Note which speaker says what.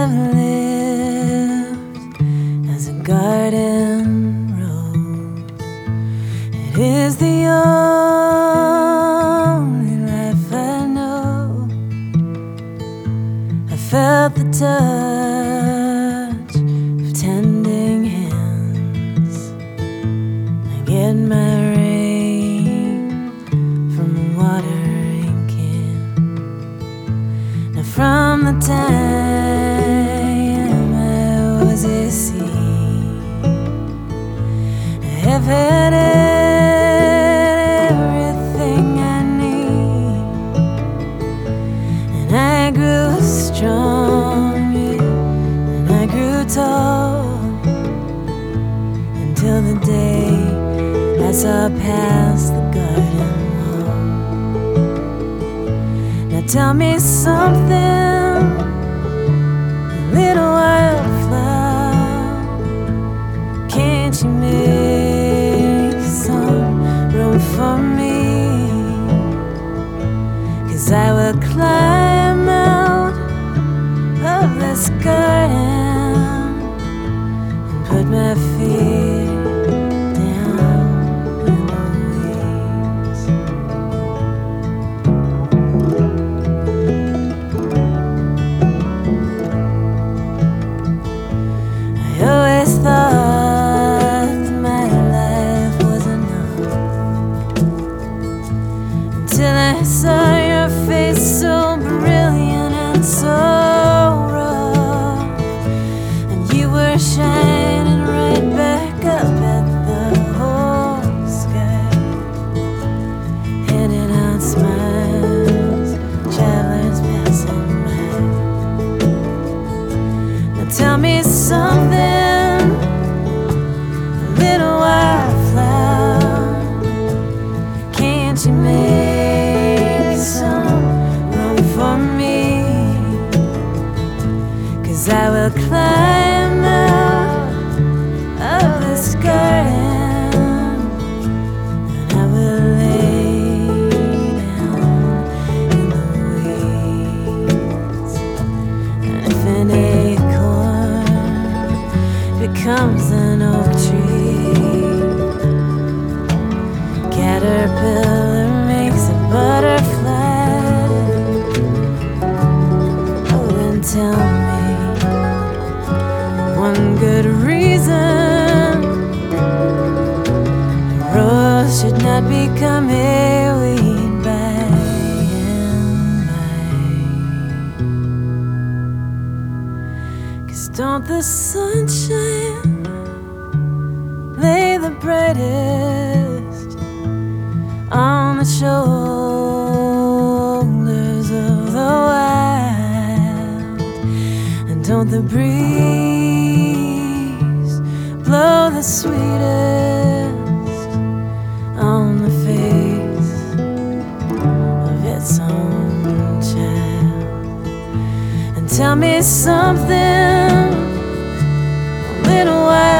Speaker 1: ever lived as a garden rose. It is the only life I know. I felt the touch of tending hands. I get my rain from a watering can. Now from the time I was a seed, I have had everything I need, and I grew strong, and I grew tall, until the day I saw past the garden wall. Now tell me something, little wildflower, can't you make some room for me? 'Cause I will climb out of this garden and put my feet down in the weeds. I always thought that my life was enough, until I saw your face so brilliant and so rough, and you were shining right back up at the whole sky, handing out smiles, travelers passing by. Now tell me something, little wildflower, can't you make some room for me? 'Cause I will climb out of this garden, and I will lay down in the weeds. And if an acorn becomes an oak tree, caterpillar makes a butterfly, oh, then tell me one good reason a rose should not become a weed by and by. 'Cause don't the sunshine lay the brightest on the shoulders of the wild, and don't the breeze blow the sweetest on the face of its own child? And tell me something, a little while